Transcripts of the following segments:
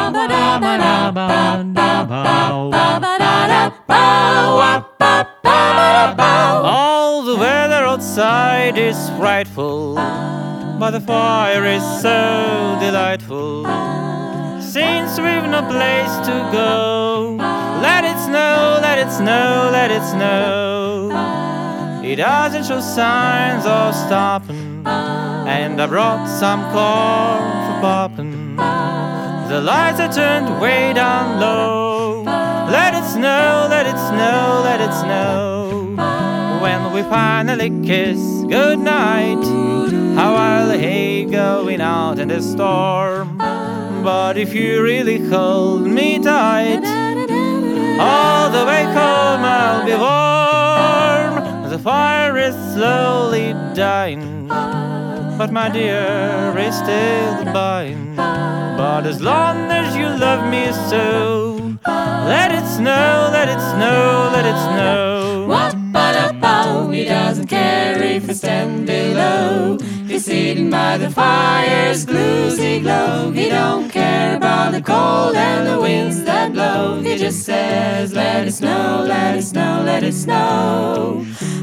All the weather outside is frightful, but the fire is so delightful. Since we've no place to go, let it snow, let it snow, let it snow. It doesn't show signs of stopping, and I brought some corn for popping. The lights are turned way down low. Let it snow, let it snow, let it snow. When we finally kiss goodnight, how I'll hate going out in the storm. But if you really hold me tight, all the way home I'll be warm. The fire is slowly dying, but my dear is still buying. But as long as you love me so, let it snow, let it snow, let it snow. Wop-a-da-bow, he doesn't care if we stand below. He's sitting by the fire's bluesy glow. He don't care about the cold and the winds that blow. He just says, let it snow, let it snow, let it snow.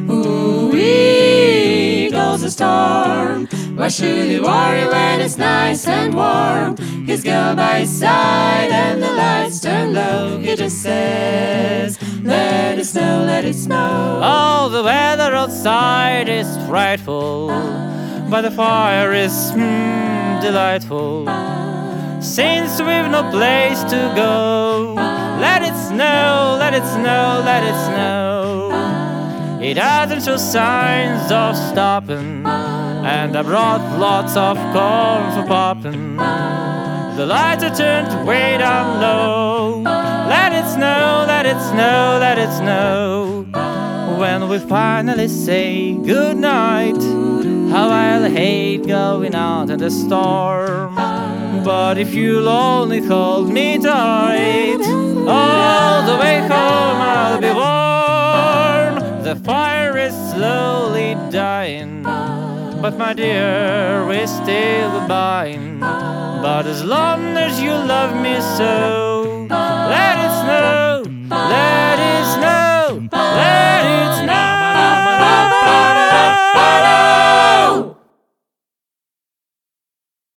Ooh-wee goes the storm. Why should he worry when it's nice and warm? His girl by his side and the lights turn low. He just says, let it snow, let it snow. All the weather outside is frightful, but the fire is delightful. Since we've no place to go, let it snow, let it snow, let it snow. It doesn't show signs of stopping, and I brought lots of corn for popping. The lights are turned way down low. Let it snow, let it snow, let it snow. When we finally say goodnight, how I'll hate going out in the storm. But if you'll only hold me tight, all the way home I'll be warm. The fire is slowly dying, but my dear is still buying. But as long as you love me so,